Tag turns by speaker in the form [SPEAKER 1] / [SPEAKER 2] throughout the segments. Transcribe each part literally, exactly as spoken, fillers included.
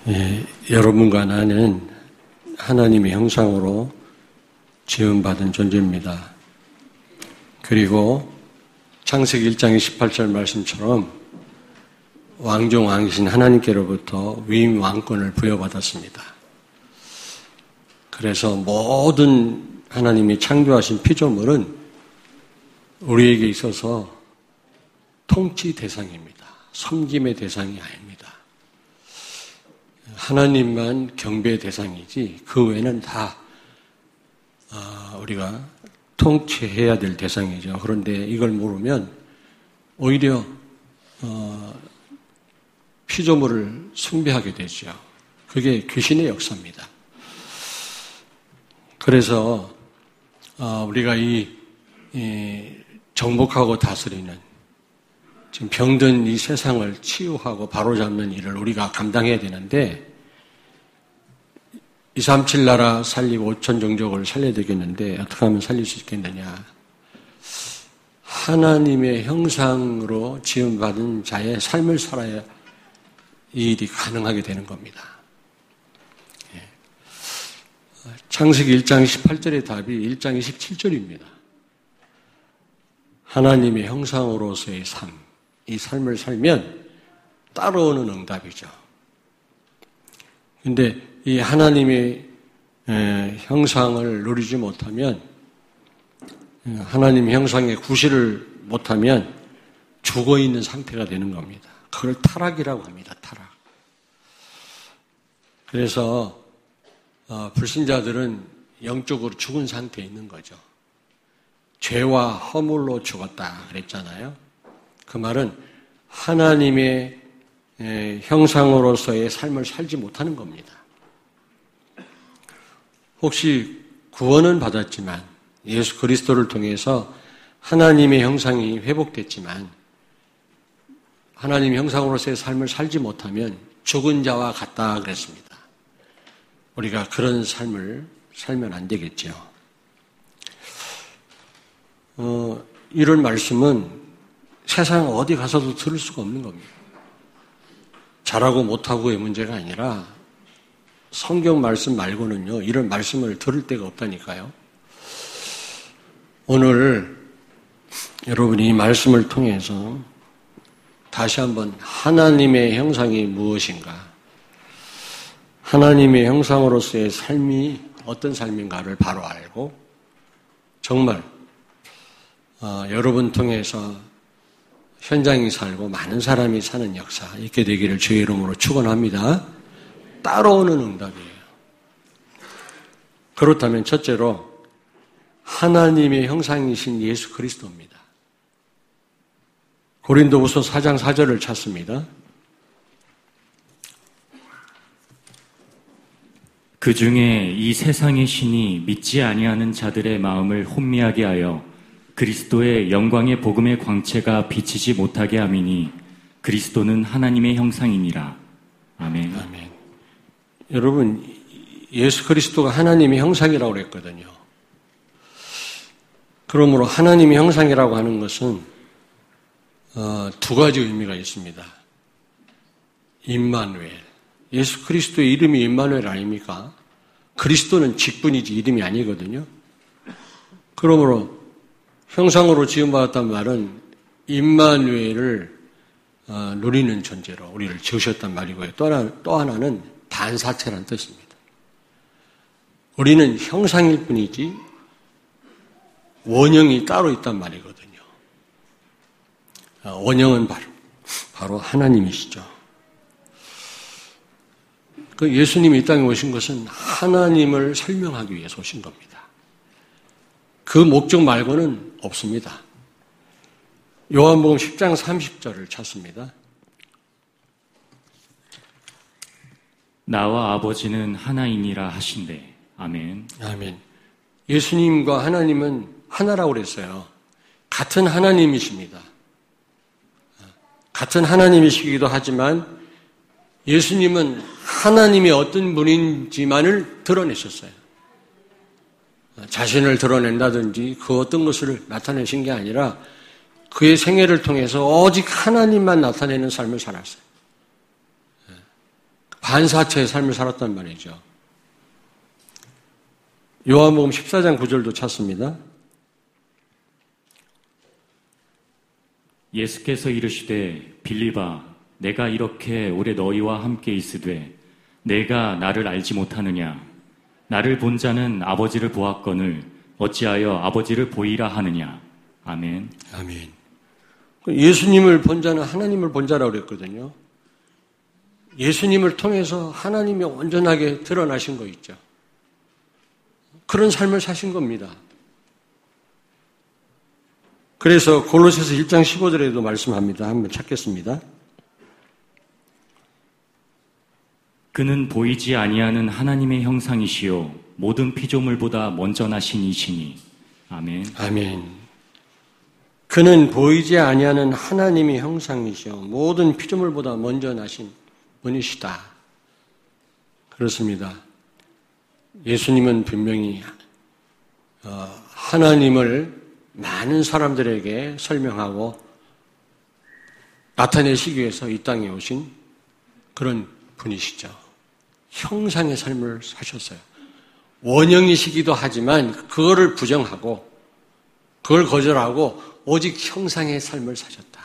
[SPEAKER 1] 예, 여러분과 나는 하나님의 형상으로 지음받은 존재입니다. 그리고 창세기 일 장 이십팔 절 말씀처럼 왕중 왕이신 하나님께로부터 위임 왕권을 부여받았습니다. 그래서 모든 하나님이 창조하신 피조물은 우리에게 있어서 통치 대상입니다. 섬김의 대상이 아닙니다. 하나님만 경배의 대상이지 그 외에는 다 우리가 통치해야 될 대상이죠. 그런데 이걸 모르면 오히려 피조물을 숭배하게 되죠. 그게 귀신의 역사입니다. 그래서 우리가 이 정복하고 다스리는 지금 병든 이 세상을 치유하고 바로잡는 일을 우리가 감당해야 되는데 이삼칠 나라 살리고 오천 종족을 살려야 되겠는데 어떻게 하면 살릴 수 있겠느냐. 하나님의 형상으로 지음받은 자의 삶을 살아야 이 일이 가능하게 되는 겁니다. 창세기 일 장 십팔 절의 답이 일 장 이십칠 절입니다. 하나님의 형상으로서의 삶, 이 삶을 살면 따라오는 응답이죠. 그런데 이 하나님의 형상을 누리지 못하면, 하나님의 형상의 구실을 못하면 죽어있는 상태가 되는 겁니다. 그걸 타락이라고 합니다. 타락. 그래서 불신자들은 영적으로 죽은 상태에 있는 거죠. 죄와 허물로 죽었다 그랬잖아요. 그 말은 하나님의 형상으로서의 삶을 살지 못하는 겁니다. 혹시 구원은 받았지만 예수 그리스도를 통해서 하나님의 형상이 회복됐지만 하나님의 형상으로서의 삶을 살지 못하면 죽은 자와 같다 그랬습니다. 우리가 그런 삶을 살면 안 되겠죠. 어, 이런 말씀은 세상 어디 가서도 들을 수가 없는 겁니다. 잘하고 못하고의 문제가 아니라 성경 말씀 말고는요, 이런 말씀을 들을 데가 없다니까요. 오늘 여러분이 이 말씀을 통해서 다시 한번 하나님의 형상이 무엇인가, 하나님의 형상으로서의 삶이 어떤 삶인가를 바로 알고 정말 어, 여러분 통해서 현장이 살고 많은 사람이 사는 역사 있게 되기를 주의 이름으로 축원합니다. 따라오는 응답이에요. 그렇다면 첫째로 하나님의 형상이신 예수 그리스도입니다. 고린도후서 사 장 사 절을 찾습니다.
[SPEAKER 2] 그 중에 이 세상의 신이 믿지 아니하는 자들의 마음을 혼미하게 하여 그리스도의 영광의 복음의 광채가 비치지 못하게 함이니 그리스도는 하나님의 형상이니라. 아멘.
[SPEAKER 1] 아멘. 여러분, 예수 그리스도가 하나님의 형상이라고 그랬거든요. 그러므로 하나님의 형상이라고 하는 것은 어, 두 가지 의미가 있습니다. 임마누엘. 예수 그리스도의 이름이 임마누엘 아닙니까? 그리스도는 직분이지 이름이 아니거든요. 그러므로 형상으로 지음받았단 말은 임마누엘을 어, 누리는 존재로 우리를 지으셨단 말이고요. 또, 하나, 또 하나는 단사체라는 뜻입니다. 우리는 형상일 뿐이지 원형이 따로 있단 말이거든요. 원형은 바로, 바로 하나님이시죠. 그 예수님이 이 땅에 오신 것은 하나님을 설명하기 위해서 오신 겁니다. 그 목적 말고는 없습니다. 요한복음 십 장 삼십 절을 찾습니다.
[SPEAKER 2] 나와 아버지는 하나이니라 하신대. 아멘.
[SPEAKER 1] 아멘. 예수님과 하나님은 하나라고 그랬어요. 같은 하나님이십니다. 같은 하나님이시기도 하지만 예수님은 하나님이 어떤 분인지만을 드러내셨어요. 자신을 드러낸다든지 그 어떤 것을 나타내신 게 아니라 그의 생애를 통해서 오직 하나님만 나타내는 삶을 살았어요. 반사체의 삶을 살았단 말이죠. 요한복음 십사 장 구 절도 찾습니다.
[SPEAKER 2] 예수께서 이르시되 빌립아 내가 이렇게 오래 너희와 함께 있으되 내가 나를 알지 못하느냐 나를 본 자는 아버지를 보았거늘 어찌하여 아버지를 보이라 하느냐. 아멘.
[SPEAKER 1] 아멘. 예수님을 본 자는 하나님을 본 자라고 그랬거든요. 예수님을 통해서 하나님이 온전하게 드러나신 거 있죠. 그런 삶을 사신 겁니다. 그래서 골로새서 일 장 십오 절에도 말씀합니다. 한번 찾겠습니다.
[SPEAKER 2] 그는 보이지 아니하는 하나님의 형상이시요 모든 피조물보다 먼저 나신 이시니. 아멘.
[SPEAKER 1] 아멘. 그는 보이지 아니하는 하나님의 형상이시요 모든 피조물보다 먼저 나신 분이시다. 그렇습니다. 예수님은 분명히 하나님을 많은 사람들에게 설명하고 나타내시기 위해서 이 땅에 오신 그런 분이시죠. 형상의 삶을 사셨어요. 원형이시기도 하지만 그거를 부정하고 그걸 거절하고 오직 형상의 삶을 사셨다.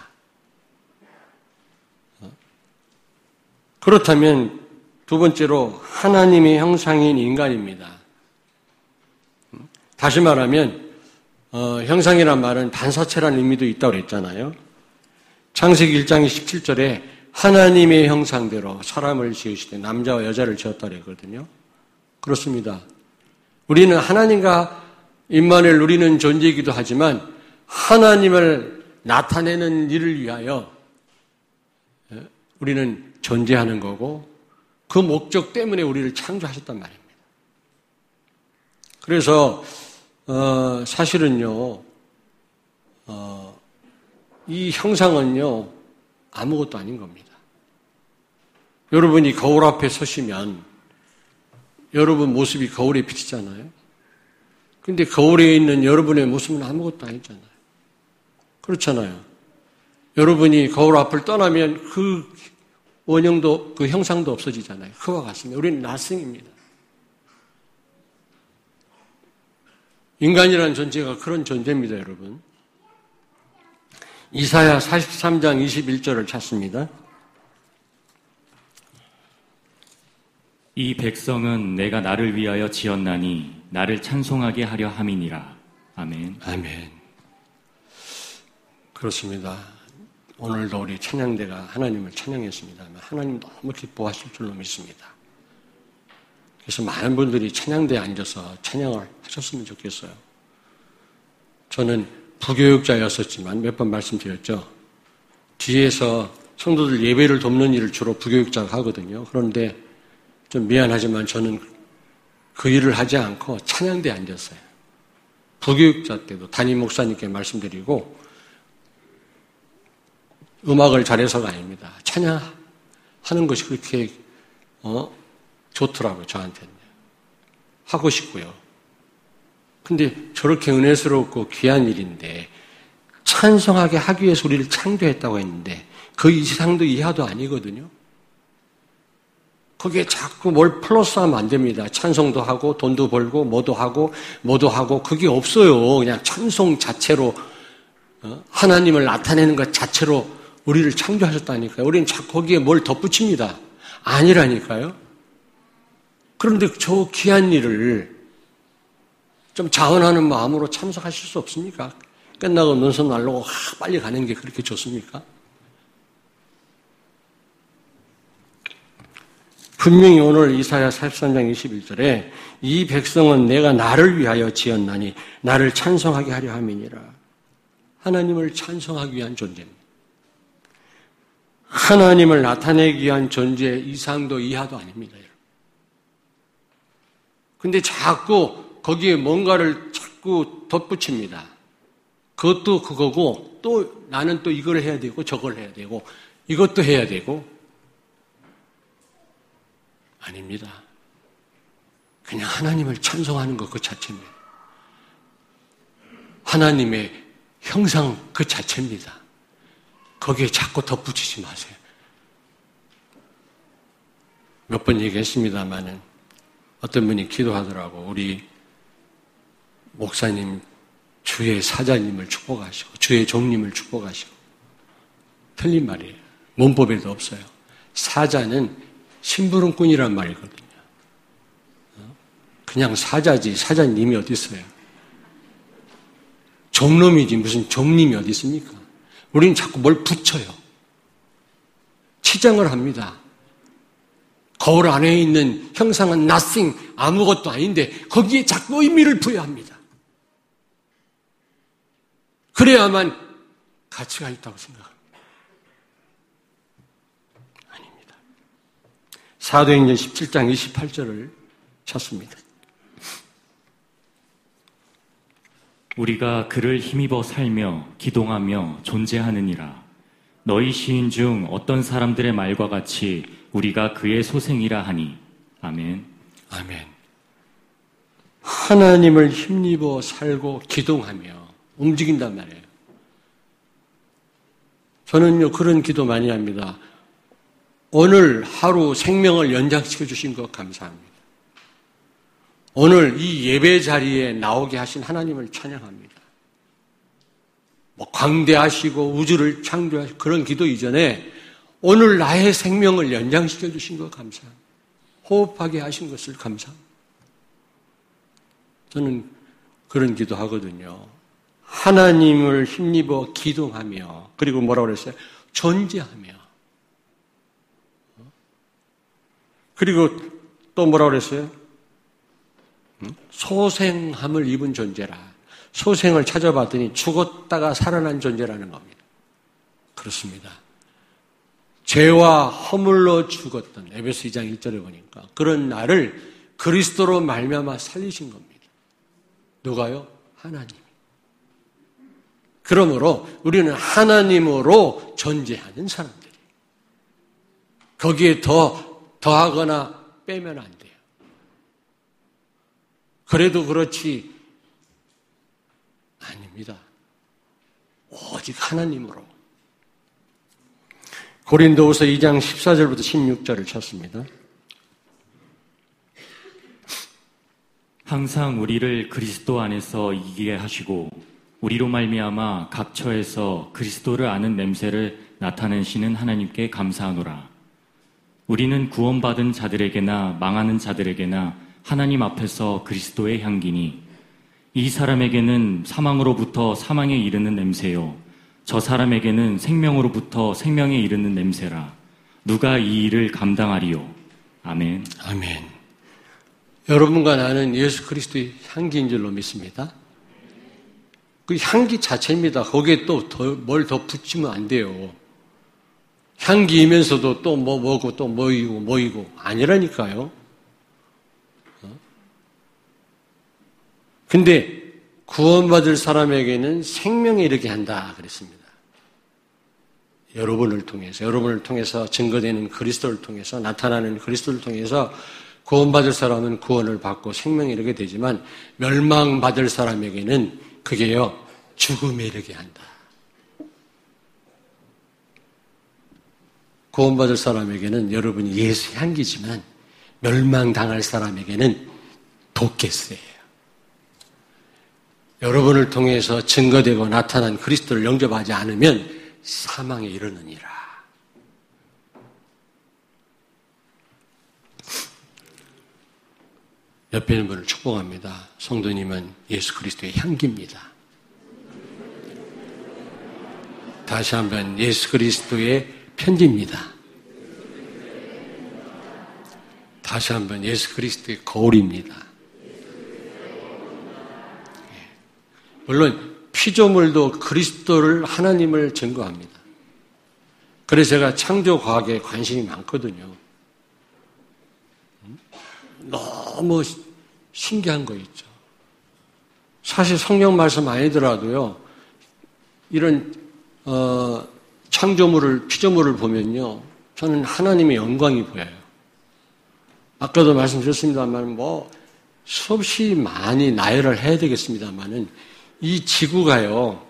[SPEAKER 1] 그렇다면 두 번째로 하나님의 형상인 인간입니다. 다시 말하면 어, 형상이란 말은 반사체라는 의미도 있다고 그랬잖아요. 창세기 일 장 십칠 절에 하나님의 형상대로 사람을 지으시되 남자와 여자를 지었다고 그랬거든요. 그렇습니다. 우리는 하나님과 임마누엘 누리는 존재이기도 하지만 하나님을 나타내는 일을 위하여 우리는 존재하는 거고 그 목적 때문에 우리를 창조하셨단 말입니다. 그래서 어, 사실은요, 어, 이 형상은요 아무것도 아닌 겁니다. 여러분이 거울 앞에 서시면 여러분 모습이 거울에 비치잖아요. 근데 거울에 있는 여러분의 모습은 아무것도 아니잖아요. 그렇잖아요. 여러분이 거울 앞을 떠나면 그 원형도, 그 형상도 없어지잖아요. 그와 같습니다. 우리는 나승입니다. 인간이라는 존재가 그런 존재입니다, 여러분. 이사야 사십삼 장 이십일 절을 찾습니다.
[SPEAKER 2] 이 백성은 내가 나를 위하여 지었나니 나를 찬송하게 하려 함이니라. 아멘.
[SPEAKER 1] 아멘. 그렇습니다. 오늘도 우리 찬양대가 하나님을 찬양했습니다. 하나님 너무 기뻐하실 줄로 믿습니다. 그래서 많은 분들이 찬양대에 앉아서 찬양을 하셨으면 좋겠어요. 저는 부교육자였었지만 몇 번 말씀드렸죠. 뒤에서 성도들 예배를 돕는 일을 주로 부교육자가 하거든요. 그런데 좀 미안하지만 저는 그 일을 하지 않고 찬양대에 앉았어요. 부교육자 때도 담임 목사님께 말씀드리고 음악을 잘해서가 아닙니다. 찬양하는 것이 그렇게 어, 좋더라고요. 저한테는. 하고 싶고요. 근데 저렇게 은혜스럽고 귀한 일인데 찬송하게 하기 위해서 우리를 창조했다고 했는데 그 이상도 이하도 아니거든요. 거기에 자꾸 뭘 플러스하면 안 됩니다. 찬송도 하고 돈도 벌고 뭐도 하고 뭐도 하고 그게 없어요. 그냥 찬송 자체로 하나님을 나타내는 것 자체로 우리를 창조하셨다니까요. 우리는 자꾸 거기에 뭘 덧붙입니다. 아니라니까요. 그런데 저 귀한 일을 좀 자원하는 마음으로 참석하실 수 없습니까? 끝나고 눈썹 날르고 빨리 가는 게 그렇게 좋습니까? 분명히 오늘 이사야 사십삼 장 이십일 절에 이 백성은 내가 나를 위하여 지었나니 나를 찬송하게 하려 함이니라. 하나님을 찬송하기 위한 존재입니다. 하나님을 나타내기 위한 존재 이상도 이하도 아닙니다. 근데 자꾸 거기에 뭔가를 자꾸 덧붙입니다. 그것도 그거고 또 나는 또 이걸 해야 되고 저걸 해야 되고 이것도 해야 되고 아닙니다. 그냥 하나님을 찬송하는 것 그 자체입니다. 하나님의 형상 그 자체입니다. 거기에 자꾸 덧붙이지 마세요. 몇 번 얘기했습니다마는 어떤 분이 기도하더라고. 우리 목사님 주의 사자님을 축복하시고 주의 종님을 축복하시고. 틀린 말이에요. 문법에도 없어요. 사자는 심부름꾼이란 말이거든요. 그냥 사자지 사자님이 어디 있어요? 종놈이지 무슨 종님이 어디 있습니까? 우리는 자꾸 뭘 붙여요. 치장을 합니다. 거울 안에 있는 형상은 nothing, 아무것도 아닌데 거기에 자꾸 의미를 부여합니다. 그래야만 가치가 있다고 생각합니다. 아닙니다. 사도행전 십칠 장 이십팔 절을 찾습니다.
[SPEAKER 2] 우리가 그를 힘입어 살며 기동하며 존재하느니라. 너희 시인 중 어떤 사람들의 말과 같이 우리가 그의 소생이라 하니. 아멘.
[SPEAKER 1] 아멘. 하나님을 힘입어 살고 기동하며 움직인단 말이에요. 저는요 그런 기도 많이 합니다. 오늘 하루 생명을 연장시켜 주신 것 감사합니다. 오늘 이 예배 자리에 나오게 하신 하나님을 찬양합니다. 뭐 광대하시고 우주를 창조하시고 그런 기도 이전에 오늘 나의 생명을 연장시켜 주신 것 감사합니다. 호흡하게 하신 것을 감사합니다. 저는 그런 기도 하거든요. 하나님을 힘입어 기동하며 그리고 뭐라고 그랬어요? 존재하며 그리고 또 뭐라고 그랬어요? 소생함을 입은 존재라. 소생을 찾아봤더니 죽었다가 살아난 존재라는 겁니다. 그렇습니다. 죄와 허물로 죽었던 에베소 이 장 일 절에 보니까 그런 나를 그리스도로 말미암아 살리신 겁니다. 누가요? 하나님이. 그러므로 우리는 하나님으로 존재하는 사람들이에요. 거기에 더 더하거나 빼면 안 돼요. 그래도 그렇지 아닙니다. 오직 하나님으로. 고린도후서 이 장 십사 절부터 십육 절을 찾습니다.
[SPEAKER 2] 항상 우리를 그리스도 안에서 이기게 하시고 우리로 말미암아 각 처에서 그리스도를 아는 냄새를 나타내시는 하나님께 감사하노라. 우리는 구원받은 자들에게나 망하는 자들에게나 하나님 앞에서 그리스도의 향기니 이 사람에게는 사망으로부터 사망에 이르는 냄새요 저 사람에게는 생명으로부터 생명에 이르는 냄새라. 누가 이 일을 감당하리요? 아멘.
[SPEAKER 1] 아멘. 여러분과 나는 예수 그리스도의 향기인 줄로 믿습니다. 그 향기 자체입니다. 거기에 또 뭘 더 붙이면 안 돼요. 향기이면서도 또 뭐 뭐고 또 뭐이고 뭐이고 아니라니까요. 근데 구원받을 사람에게는 생명에 이르게 한다 그랬습니다. 여러분을 통해서 여러분을 통해서 증거되는 그리스도를 통해서 나타나는 그리스도를 통해서 구원받을 사람은 구원을 받고 생명에 이르게 되지만 멸망받을 사람에게는 그게요 죽음에 이르게 한다. 구원받을 사람에게는 여러분이 예수의 향기지만 멸망당할 사람에게는 독개스예요. 여러분을 통해서 증거되고 나타난 그리스도를 영접하지 않으면 사망에 이르느니라. 옆에 있는 분을 축복합니다. 성도님은 예수 그리스도의 향기입니다. 다시 한번 예수 그리스도의 편지입니다. 다시 한번 예수 그리스도의 거울입니다. 물론 피조물도 그리스도를 하나님을 증거합니다. 그래서 제가 창조과학에 관심이 많거든요. 너무 신기한 거 있죠. 사실 성경 말씀 아니더라도요. 이런 어, 창조물을 피조물을 보면요. 저는 하나님의 영광이 보여요. 아까도 말씀드렸습니다만 뭐 수없이 많이 나열을 해야 되겠습니다만은 이 지구가요,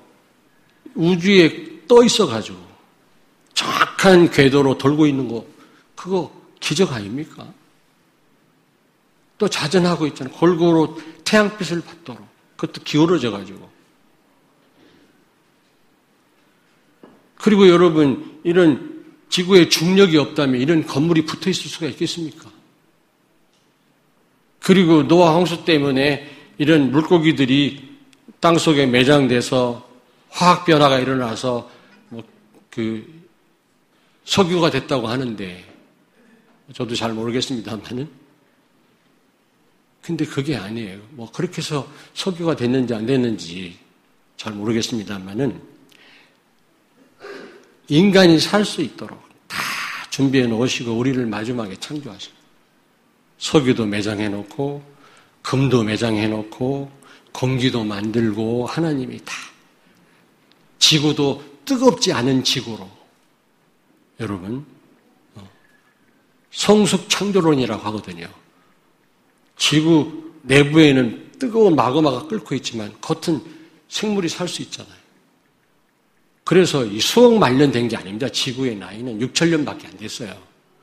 [SPEAKER 1] 우주에 떠 있어가지고 정확한 궤도로 돌고 있는 거, 그거 기적 아닙니까? 또 자전하고 있잖아요. 골고루 태양빛을 받도록. 그것도 기울어져 가지고. 그리고 여러분, 이런 지구에 중력이 없다면 이런 건물이 붙어 있을 수가 있겠습니까? 그리고 노아 홍수 때문에 이런 물고기들이 땅속에 매장돼서 화학 변화가 일어나서 뭐 그 석유가 됐다고 하는데 저도 잘 모르겠습니다만은 근데 그게 아니에요. 뭐 그렇게 해서 석유가 됐는지 안 됐는지 잘 모르겠습니다만은 인간이 살 수 있도록 다 준비해 놓으시고 우리를 마지막에 창조하시고 석유도 매장해 놓고 금도 매장해 놓고 공기도 만들고 하나님이 다 지구도 뜨겁지 않은 지구로 여러분 성숙 창조론이라고 하거든요. 지구 내부에는 뜨거운 마그마가 끓고 있지만 겉은 생물이 살 수 있잖아요. 그래서 이 수억 만년 된 게 아닙니다. 지구의 나이는 육천 년밖에 안 됐어요.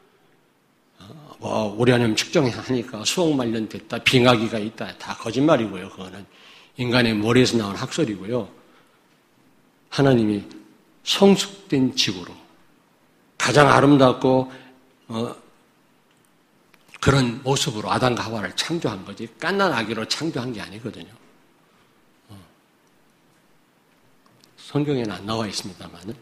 [SPEAKER 1] 뭐 우라늄 측정하니까 수억 만년 됐다. 빙하기가 있다. 다 거짓말이고요. 그거는 인간의 머리에서 나온 학설이고요. 하나님이 성숙된 지구로 가장 아름답고 어, 그런 모습으로 아담과 하와를 창조한 거지 갓난 아기로 창조한 게 아니거든요. 어. 성경에는 안 나와 있습니다만은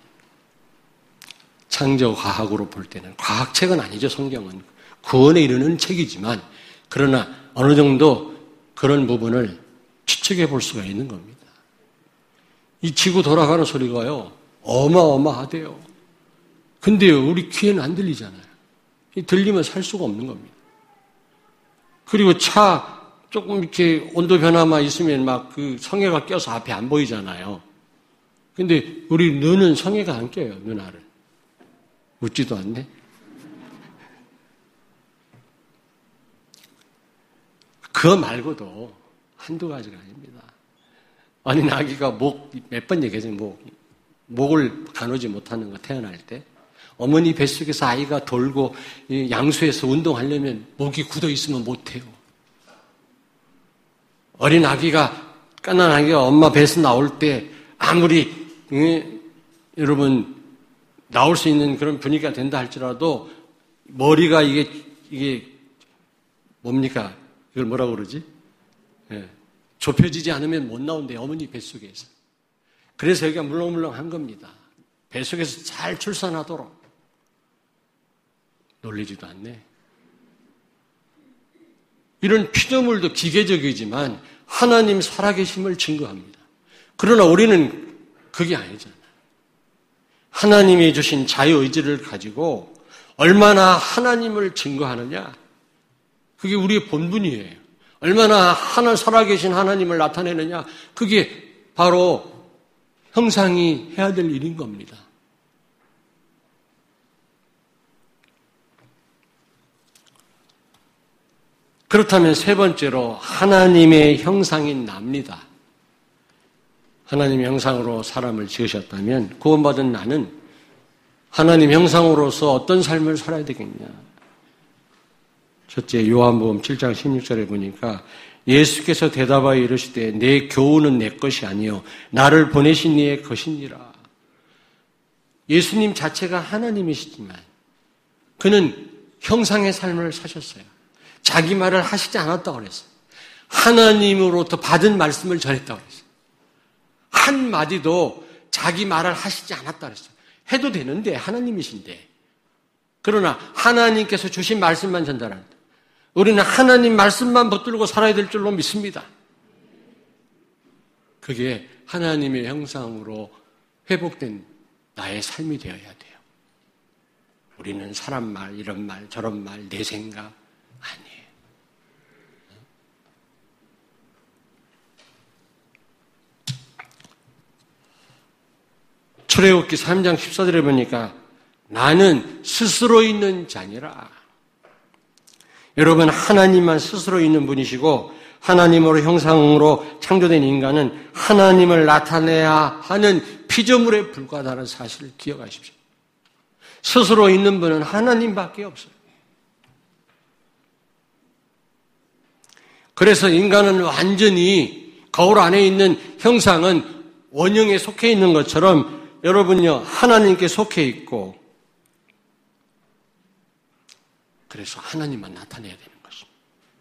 [SPEAKER 1] 창조과학으로 볼 때는 과학책은 아니죠. 성경은 구원에 이르는 책이지만 그러나 어느 정도 그런 부분을 추측해 볼 수가 있는 겁니다. 이 지구 돌아가는 소리가요 어마어마하대요. 근데요 우리 귀에는 안 들리잖아요. 들리면 살 수가 없는 겁니다. 그리고 차 조금 이렇게 온도 변화만 있으면 막 그 성에가 껴서 앞에 안 보이잖아요. 근데 우리 눈은 성에가 안 껴요. 눈알을. 웃지도 않네. 그거 말고도 한두 가지가 아닙니다. 어린 아기가 목 몇 번 얘기하죠. 목, 목을 가누지 못하는 거 태어날 때 어머니 뱃속에서 아이가 돌고 양수에서 운동하려면 목이 굳어 있으면 못해요. 어린 아기가 깐난 아기가 엄마 배에서 나올 때 아무리 예, 여러분 나올 수 있는 그런 분위기가 된다 할지라도 머리가 이게 이게 뭡니까? 이걸 뭐라고 그러지? 예, 좁혀지지 않으면 못 나온대요. 어머니 뱃속에서. 그래서 여기가 물렁물렁한 겁니다. 뱃속에서 잘 출산하도록. 놀리지도 않네. 이런 피조물도 기계적이지만 하나님 살아계심을 증거합니다. 그러나 우리는 그게 아니잖아요. 하나님이 주신 자유의지를 가지고 얼마나 하나님을 증거하느냐. 그게 우리의 본분이에요. 얼마나 하나 살아계신 하나님을 나타내느냐. 그게 바로 형상이 해야 될 일인 겁니다. 그렇다면 세 번째로 하나님의 형상인 납니다. 하나님의 형상으로 사람을 지으셨다면 구원받은 나는 하나님 형상으로서 어떤 삶을 살아야 되겠냐. 첫째 요한복음 칠 장 십육 절에 보니까 예수께서 대답하여 이르시되 내 교훈은 내 것이 아니요 나를 보내신 이의 것이니라. 예수님 자체가 하나님이시지만 그는 형상의 삶을 사셨어요. 자기 말을 하시지 않았다고 그랬어요. 하나님으로부터 받은 말씀을 전했다고 그랬어요. 한마디도 자기 말을 하시지 않았다고 그랬어요. 해도 되는데 하나님이신데. 그러나 하나님께서 주신 말씀만 전달합니다. 우리는 하나님 말씀만 붙들고 살아야 될 줄로 믿습니다. 그게 하나님의 형상으로 회복된 나의 삶이 되어야 돼요. 우리는 사람 말, 이런 말, 저런 말, 내 생각 아니에요. 출애굽기 삼 장 십사 절에 보니까 나는 스스로 있는 자니라. 여러분 하나님만 스스로 있는 분이시고 하나님으로 형상으로 창조된 인간은 하나님을 나타내야 하는 피조물에 불과하다는 사실을 기억하십시오. 스스로 있는 분은 하나님밖에 없어요. 그래서 인간은 완전히 거울 안에 있는 형상은 원형에 속해 있는 것처럼 여러분요, 하나님께 속해 있고, 그래서 하나님만 나타내야 되는 것입니다.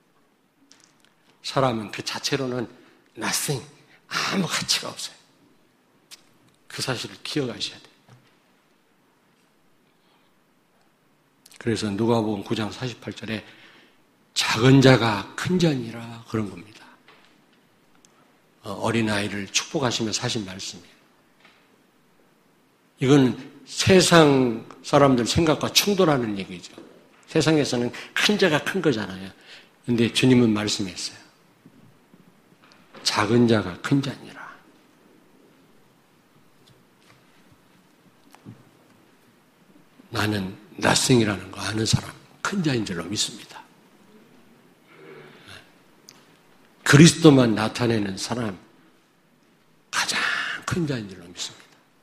[SPEAKER 1] 사람은 그 자체로는 nothing, 아무 가치가 없어요. 그 사실을 기억하셔야 돼요. 그래서 누가복음 구 장 사십팔 절에 작은 자가 큰 자니라 그런 겁니다. 어린아이를 축복하시면서 하신 말씀이에요. 이건 세상 사람들 생각과 충돌하는 얘기죠. 세상에서는 큰 자가 큰 거잖아요. 근데 주님은 말씀했어요. 작은 자가 큰 자니라. 나는 nothing이라는 거 아는 사람, 큰 자인 줄로 믿습니다. 그리스도만 나타내는 사람, 가장 큰 자인 줄로 믿습니다.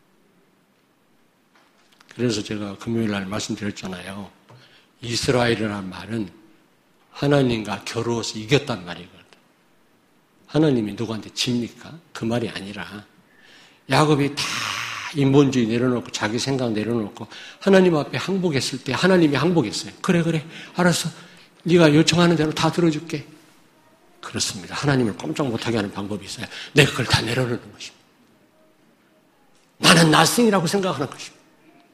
[SPEAKER 1] 그래서 제가 금요일 날 말씀드렸잖아요. 이스라엘이라는 말은 하나님과 겨루어서 이겼단 말이거든. 하나님이 누구한테 집니까? 그 말이 아니라 야곱이 다 인본주의 내려놓고 자기 생각 내려놓고 하나님 앞에 항복했을 때 하나님이 항복했어요. 그래 그래 알았어. 네가 요청하는 대로 다 들어줄게. 그렇습니다. 하나님을 꼼짝 못하게 하는 방법이 있어요. 내가 그걸 다 내려놓는 것입니다. 나는 nothing이라고 생각하는 것입니다.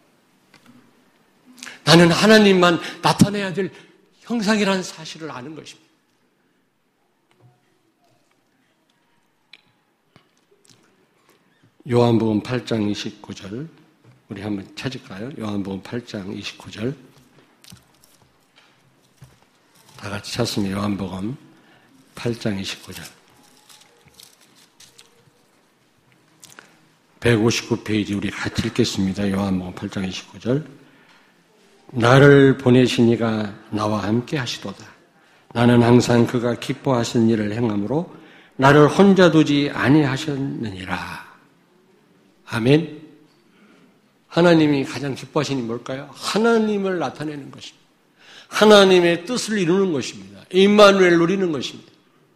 [SPEAKER 1] 나는 하나님만 나타내야 될 형상이라는 사실을 아는 것입니다. 요한복음 팔 장 이십구 절 우리 한번 찾을까요? 요한복음 팔 장 이십구 절 다 같이 찾습니다. 요한복음 팔 장 이십구 절 백오십구 페이지 우리 같이 읽겠습니다. 요한복음 팔 장 이십구 절 나를 보내신 이가 나와 함께 하시도다. 나는 항상 그가 기뻐하신 일을 행함으로 나를 혼자 두지 아니하셨느니라. 아멘. 하나님이 가장 기뻐하시는 게 뭘까요? 하나님을 나타내는 것입니다. 하나님의 뜻을 이루는 것입니다. 임마누엘 누리는 것입니다.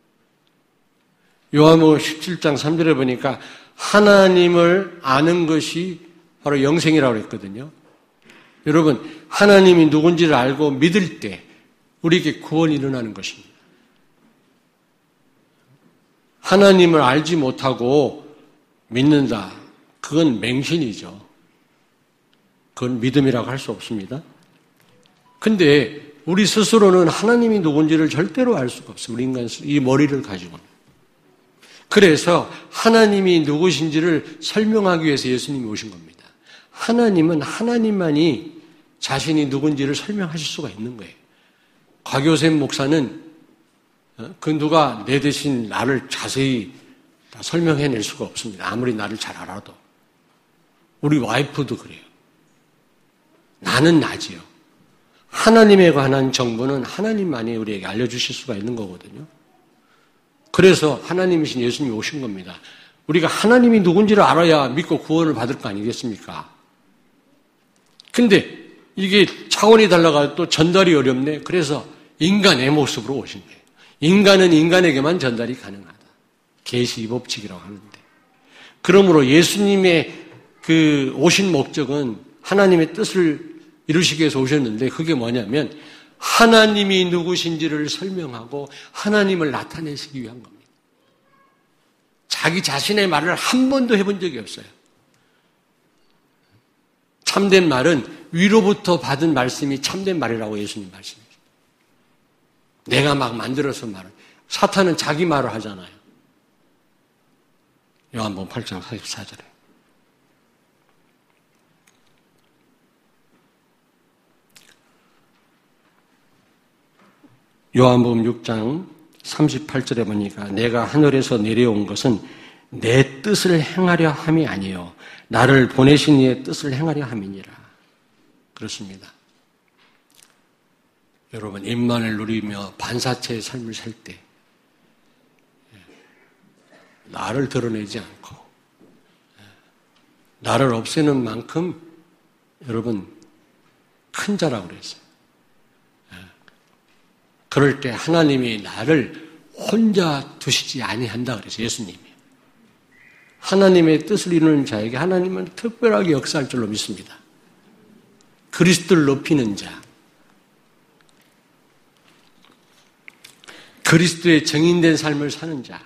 [SPEAKER 1] 요한복음 십칠 장 삼 절에 보니까 하나님을 아는 것이 바로 영생이라고 했거든요. 여러분, 하나님이 누군지를 알고 믿을 때 우리에게 구원이 일어나는 것입니다. 하나님을 알지 못하고 믿는다. 그건 맹신이죠. 그건 믿음이라고 할 수 없습니다. 근데 우리 스스로는 하나님이 누군지를 절대로 알 수가 없어요. 우리 인간, 이 머리를 가지고는. 그래서 하나님이 누구신지를 설명하기 위해서 예수님이 오신 겁니다. 하나님은 하나님만이 자신이 누군지를 설명하실 수가 있는 거예요. 곽효샘 목사는 그 누가 내 대신 나를 자세히 다 설명해낼 수가 없습니다. 아무리 나를 잘 알아도. 우리 와이프도 그래요. 나는 나지요. 하나님에 관한 정보는 하나님만이 우리에게 알려주실 수가 있는 거거든요. 그래서 하나님이신 예수님이 오신 겁니다. 우리가 하나님이 누군지를 알아야 믿고 구원을 받을 거 아니겠습니까? 근데 이게 차원이 달라가 또 전달이 어렵네. 그래서 인간의 모습으로 오신 거예요. 인간은 인간에게만 전달이 가능하다. 계시 법칙이라고 하는데. 그러므로 예수님의 그 오신 목적은 하나님의 뜻을 이루시기 위해서 오셨는데 그게 뭐냐면 하나님이 누구신지를 설명하고 하나님을 나타내시기 위한 겁니다. 자기 자신의 말을 한 번도 해본 적이 없어요. 참된 말은 위로부터 받은 말씀이 참된 말이라고 예수님 말씀이죠. 내가 막 만들어서 말을. 사탄은 자기 말을 하잖아요. 요한복음 팔 장 사십사 절에. 요한복음 육 장 삼십팔 절에 보니까 내가 하늘에서 내려온 것은 내 뜻을 행하려 함이 아니요 나를 보내신 이의 뜻을 행하려 함이니라. 그렇습니다. 여러분, 임만을 누리며 반사체의 삶을 살 때 나를 드러내지 않고 나를 없애는 만큼 여러분 큰 자라고 그랬어요. 그럴 때 하나님이 나를 혼자 두시지 아니한다 그래서 예수님이. 하나님의 뜻을 이루는 자에게 하나님은 특별하게 역사할 줄로 믿습니다. 그리스도를 높이는 자, 그리스도의 정인된 삶을 사는 자,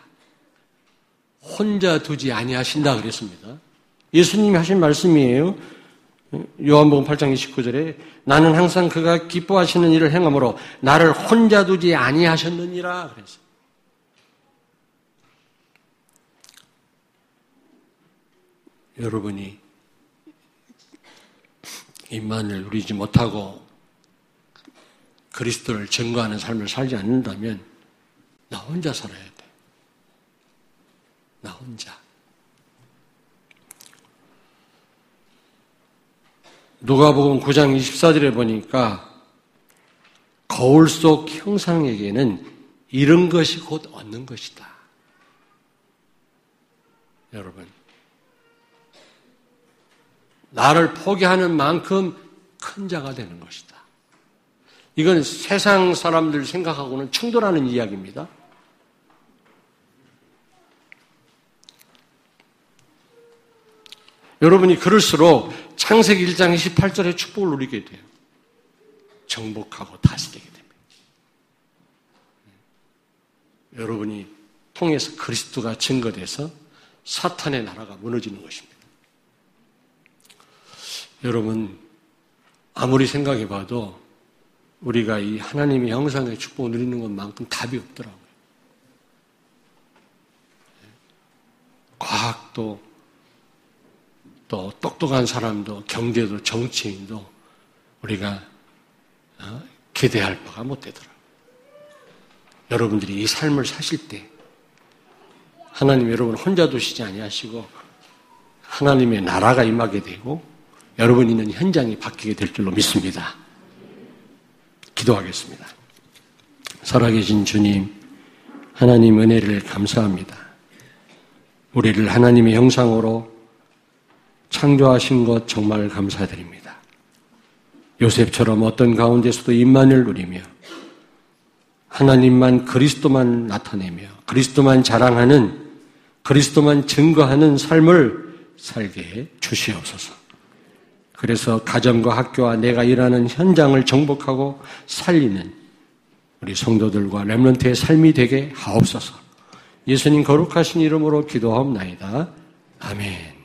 [SPEAKER 1] 혼자 두지 아니하신다 그랬습니다. 예수님이 하신 말씀이에요. 요한복음 팔 장 이십구 절에 나는 항상 그가 기뻐하시는 일을 행함으로 나를 혼자 두지 아니하셨느니라 그랬어요. 여러분이 임만을 누리지 못하고 그리스도를 증거하는 삶을 살지 않는다면 나 혼자 살아야 돼. 나 혼자. 누가복음 구 장 이십사 절에 보니까 거울 속 형상에게는 잃은 것이 곧 얻는 것이다. 여러분, 나를 포기하는 만큼 큰 자가 되는 것이다. 이건 세상 사람들 생각하고는 충돌하는 이야기입니다. 여러분이 그럴수록 창세기 일 장 이십팔 절의 축복을 누리게 돼요. 정복하고 다스리게 됩니다. 여러분이 통해서 그리스도가 증거돼서 사탄의 나라가 무너지는 것입니다. 여러분, 아무리 생각해봐도 우리가 이 하나님의 형상의 축복을 누리는 것만큼 답이 없더라고요. 과학도 또 똑똑한 사람도 경제도 정치인도 우리가 기대할 바가 못 되더라고요. 여러분들이 이 삶을 사실 때 하나님 여러분 혼자 두시지 아니하시고 하나님의 나라가 임하게 되고 여러분 있는 현장이 바뀌게 될 줄로 믿습니다. 기도하겠습니다. 살아계신 주님, 하나님 은혜를 감사합니다. 우리를 하나님의 형상으로 창조하신 것 정말 감사드립니다. 요셉처럼 어떤 가운데서도 임만을 누리며 하나님만 그리스도만 나타내며 그리스도만 자랑하는 그리스도만 증거하는 삶을 살게 해 주시옵소서. 그래서 가정과 학교와 내가 일하는 현장을 정복하고 살리는 우리 성도들과 렘넌트의 삶이 되게 하옵소서. 예수님 거룩하신 이름으로 기도하옵나이다. 아멘.